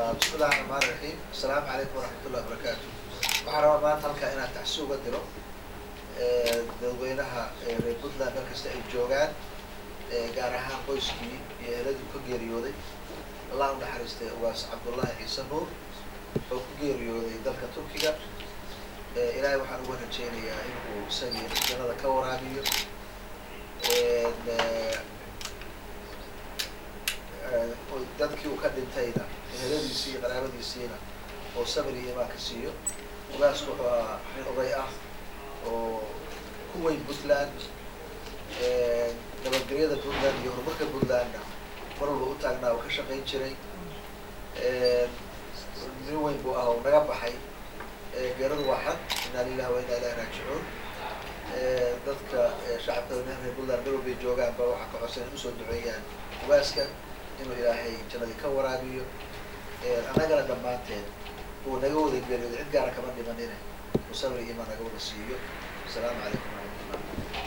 بسم الله الرحمن الرحيم السلام عليكم ورحمة الله وبركاته. waxaan rabaa maanta halkaa inaan taxsi uga diro dadweynaha reer Puntland meel kasta ay joogaan gaar ahaan qoyskii iyo eheladii ku geeriyooday Allah u naxariistay ugaas Cabdullaahi Ciise Nuur oo ku geeriyooday dalka Turkiga. Ilaahay waxaan ugu rajaynayaa inuu isagii jannada ka waraabiyo dadkii uu ka dhintayna eheladiisii iyo qaraabadiisiina oo sabir iyo imaan ka siiyo. ugaasku wuxuu ahaa nin oday ah oo ku weyn Puntland nabadgelyada Puntland iyo horumarka Puntlandna mar walba u taagnaa oo ka shaqayn jiray. nin weyn buu ahaa oo naga baxay geeradu waa xad inna lillahi wa inna ilaihi raajicuun. dadka shacabka reer Puntland meel walba joogaan baa waxaa ka codsan in usoo duceeyaan ugaaska inuu ilaahay jannadii ka waraabiyo annagana dhammaanteen uu naga wada geeriyooday cid gaara kama dhimanine uu sabir iyo imaan naga wada siiyo. Asalaamu calaykum waraxmatullahi.